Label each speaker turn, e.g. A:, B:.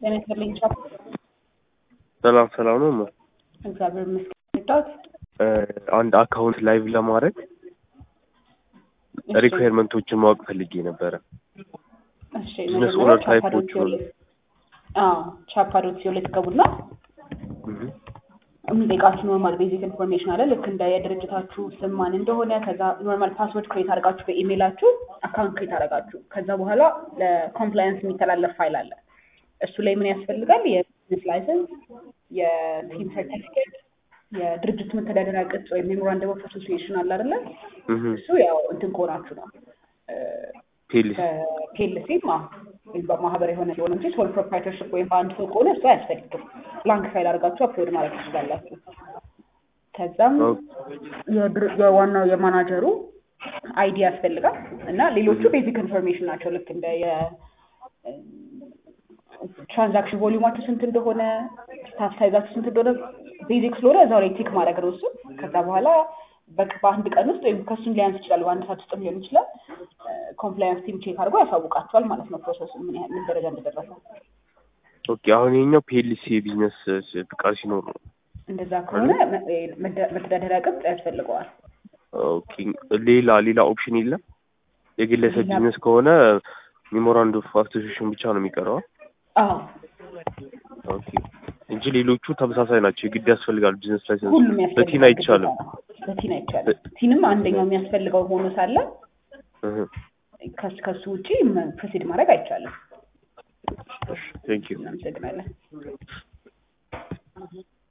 A: የነገርልኝ ቻፕ
B: ሰላም ነው።
A: እግዚአብሔር ይመስገን።
B: አንድ አካውንት ላይቭ ለማድረግ ሪኳየርመንቶችን ማወቅ ፈልጌ ነበረ።
A: እሺ
B: ቢዝነስ ኦነር ታይፖች ነው።
A: ቻፓዶት ሲወለ ተቀቡና የሚጠይቃችሁ ኖርማል ቤዚክ ኢንፎርሜሽን አለ። ልክ እንደ የድርጅታችሁ ስም ማን እንደሆነ፣ ከዛ ኖርማል ፓስወርድ ክሬት አድርጋችሁ በኢሜይላችሁ አካውንት ክሬት አድርጋችሁ ከዛ በኋላ ለኮምፕላያንስ የሚተላለፍ ፋይል አለ። እሱ ላይ ምን ያስፈልጋል? የቢዝነስ ላይሰንስ፣ የቲም ሰርቲፊኬት፣ የድርጅቱ መተዳደሪያ ቅጽ ወይም ሜሞራንደም ኦፍ አሶሲዬሽን አለ አይደለ? እሱ ያው እንትን ከሆናችሁ ነው ፒኤልሲ በማህበር የሆነ ሲሆን እንጂ ሶል ፕሮፕራይተርሺፕ ወይም በአንድ ሰው ከሆነ እሱ አያስፈልግም። ብላንክ ፋይል አድርጋችሁ አፕሎድ ማድረግ ትችላላችሁ። ከዛም የዋናው የማናጀሩ አይዲ ያስፈልጋል እና ሌሎቹ ቤዚክ ኢንፎርሜሽን ናቸው። ልክ እንደ ትራንዛክሽን ቮሊዩማችሁ ስንት እንደሆነ፣ ስታፍ ሳይዛችሁ ስንት እንደሆነ ቤዚክ ስለሆነ እዛው ላይ ቲክ ማድረግ ነው እሱ። ከዛ በኋላ በአንድ ቀን ውስጥ ወይም ከሱም ሊያንስ ይችላል፣ በአንድ ሰዓት ውስጥም ሊሆን ይችላል። ኮምፕላያንስ ቲም ቼክ አድርጎ ያሳውቃቸዋል ማለት ነው ፕሮሰሱ ምን ደረጃ እንደደረሰ።
B: ኦኬ፣ አሁን የኛው ፒኤልሲ የቢዝነስ ፍቃድ ሲኖር ነው።
A: እንደዛ ከሆነ መተዳደሪያ ቅጽ ያስፈልገዋል።
B: ኦኬ፣ ሌላ ኦፕሽን የለም? የግለሰብ ቢዝነስ ከሆነ ሜሞራንደም ኦፍ አሶሲዬሽን ብቻ ነው የሚቀረው?
A: አዎ።
B: ኦኬ፣ እንጂ ሌሎቹ ተመሳሳይ ናቸው። የግድ ያስፈልጋል ቢዝነስ ላይሰንስ?
A: ሁሉም ያስፈልጋል።
B: በቲን አይቻልም?
A: በቲን አይቻልም። ቲንም አንደኛው የሚያስፈልገው ሆኖ ሳለ ከሱ ውጪ ፕሮሲድ ማድረግ አይቻልም።
B: ቴንክ ዩ።
A: እናመሰግናለን።